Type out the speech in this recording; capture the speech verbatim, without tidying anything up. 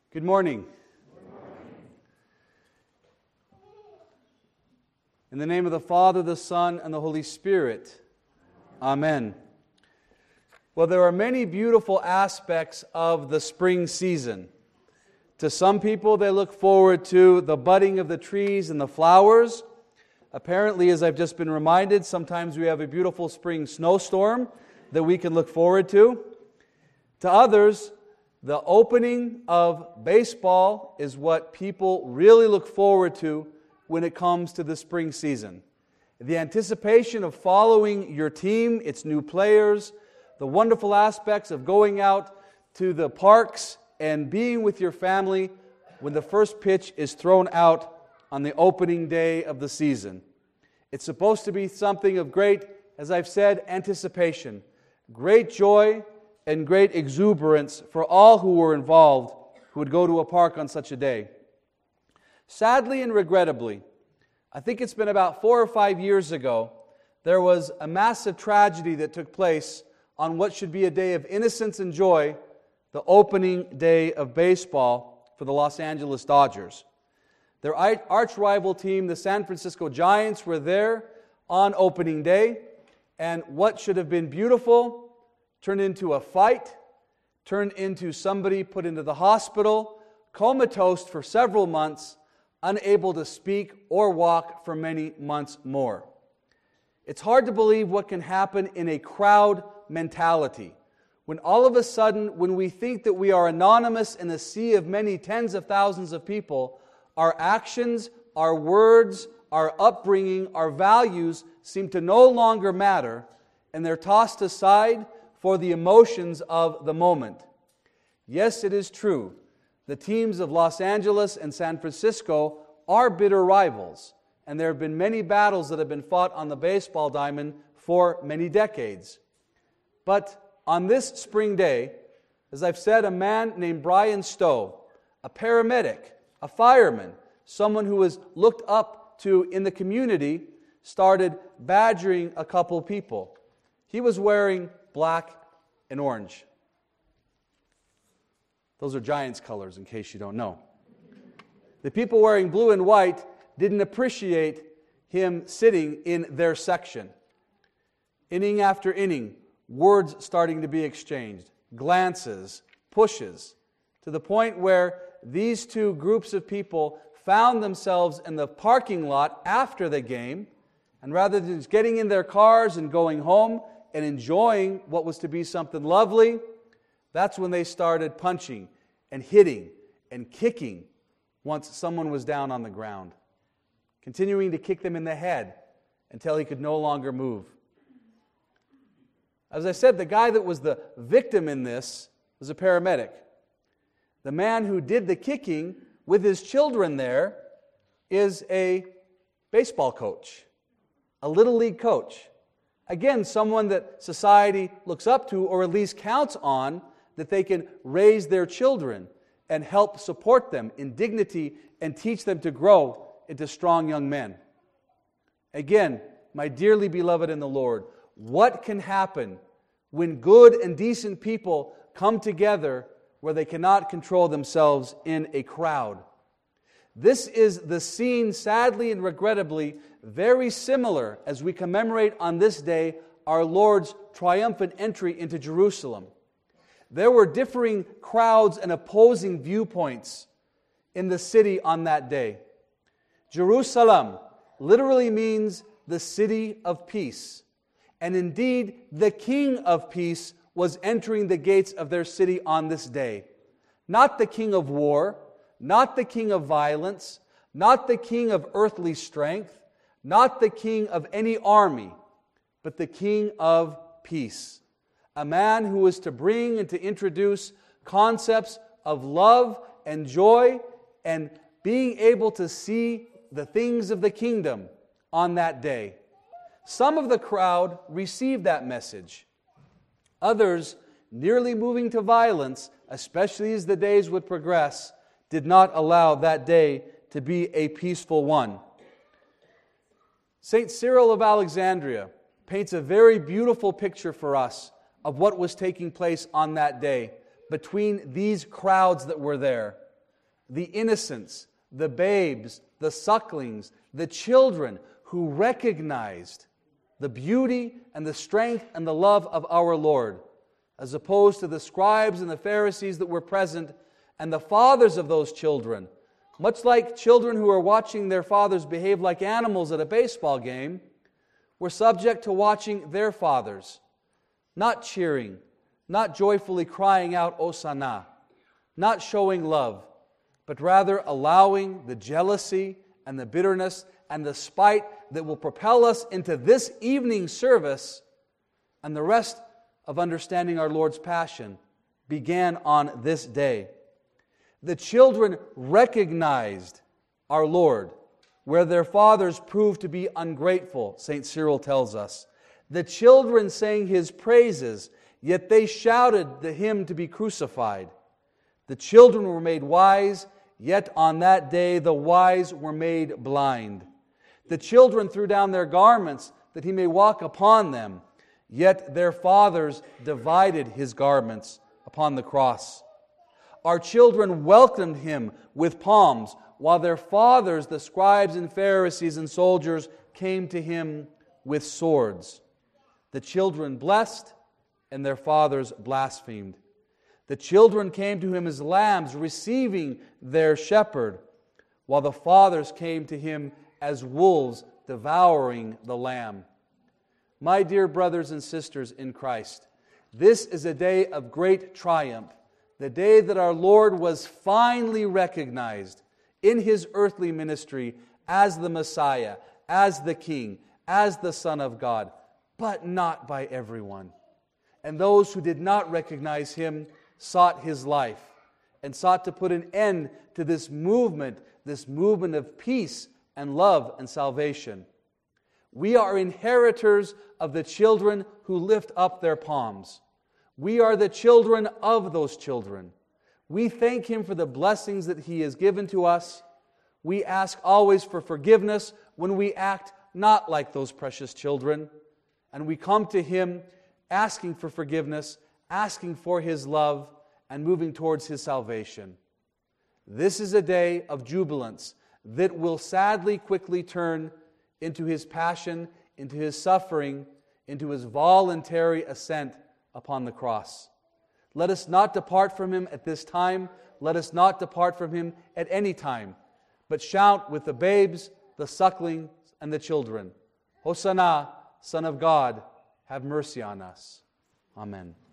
Good morning. In the name of the Father, the Son, and the Holy Spirit. Amen. Well, there are many beautiful aspects of the spring season. To some people, they look forward to the budding of the trees and the flowers. Apparently, as I've just been reminded, sometimes we have a beautiful spring snowstorm that we can look forward to. To others, the opening of baseball is what people really look forward to when it comes to the spring season. The anticipation of following your team, its new players, the wonderful aspects of going out to the parks and being with your family when the first pitch is thrown out on the opening day of the season. It's supposed to be something of great, as I've said, anticipation, great joy, and great exuberance for all who were involved who would go to a park on such a day. Sadly and regrettably, I think it's been about four or five years ago, there was a massive tragedy that took place on what should be a day of innocence and joy, the opening day of baseball for the Los Angeles Dodgers. Their arch-rival team, the San Francisco Giants, were there on opening day, and what should have been beautiful turned into a fight, turned into somebody put into the hospital, comatose for several months, unable to speak or walk for many months more. It's hard to believe what can happen in a crowd mentality. When all of a sudden, when we think that we are anonymous in a sea of many tens of thousands of people, our actions, our words, our upbringing, our values seem to no longer matter, and they're tossed aside for the emotions of the moment. Yes, it is true. The teams of Los Angeles and San Francisco are bitter rivals, and there have been many battles that have been fought on the baseball diamond for many decades. But on this spring day, as I've said, a man named Brian Stowe, a paramedic, a fireman, someone who was looked up to in the community, started badgering a couple people. He was wearing black and orange. Those are Giants colors, in case you don't know. The people wearing blue and white didn't appreciate him sitting in their section. Inning after inning, words starting to be exchanged, glances, pushes, to the point where these two groups of people found themselves in the parking lot after the game, and rather than just getting in their cars and going home and enjoying what was to be something lovely, that's when they started punching and hitting and kicking once someone was down on the ground, continuing to kick them in the head until he could no longer move. As I said, the guy that was the victim in this was a paramedic. The man who did the kicking with his children there is a baseball coach, a little league coach. Again, someone that society looks up to, or at least counts on, that they can raise their children and help support them in dignity and teach them to grow into strong young men. Again, my dearly beloved in the Lord, what can happen when good and decent people come together where they cannot control themselves in a crowd? This is the scene, sadly and regrettably, very similar as we commemorate on this day our Lord's triumphant entry into Jerusalem. There were differing crowds and opposing viewpoints in the city on that day. Jerusalem literally means the city of peace. And indeed, the King of Peace was entering the gates of their city on this day. Not the king of war, not the king of violence, not the king of earthly strength, not the king of any army, but the king of peace. A man who was to bring and to introduce concepts of love and joy and being able to see the things of the kingdom on that day. Some of the crowd received that message. Others, nearly moving to violence, especially as the days would progress, did not allow that day to be a peaceful one. Saint Cyril of Alexandria paints a very beautiful picture for us of what was taking place on that day between these crowds that were there. the innocents, the babes, the sucklings, the children who recognized the beauty and the strength and the love of our Lord, as opposed to the scribes and the Pharisees that were present and the fathers of those children, much like children who are watching their fathers behave like animals at a baseball game, were subject to watching their fathers, not cheering, not joyfully crying out, Hosanna, not showing love, but rather allowing the jealousy and the bitterness and the spite that will propel us into this evening service and the rest of understanding our Lord's passion began on this day. The children recognized our Lord, where their fathers proved to be ungrateful, Saint Cyril tells us. The children sang His praises, yet they shouted the hymn to be crucified. The children were made wise, yet on that day the wise were made blind. The children threw down their garments that He may walk upon them, yet their fathers divided His garments upon the cross. Our children welcomed Him with palms, while their fathers, the scribes and Pharisees and soldiers, came to Him with swords. The children blessed, and their fathers blasphemed. The children came to Him as lambs, receiving their shepherd, while the fathers came to Him as wolves, devouring the lamb. My dear brothers and sisters in Christ, this is a day of great triumph, the day that our Lord was finally recognized in His earthly ministry as the Messiah, as the King, as the Son of God, but not by everyone. And those who did not recognize Him sought His life and sought to put an end to this movement, this movement of peace and love and salvation. We are inheritors of the children who lift up their palms. We are the children of those children. We thank Him for the blessings that He has given to us. We ask always for forgiveness when we act not like those precious children. And we come to Him asking for forgiveness, asking for His love, and moving towards His salvation. This is a day of jubilance that will sadly quickly turn into His passion, into His suffering, into His voluntary ascent upon the cross. Let us not depart from Him at this time. Let us not depart from Him at any time, but shout with the babes, the sucklings, and the children, Hosanna, Son of God, have mercy on us. Amen.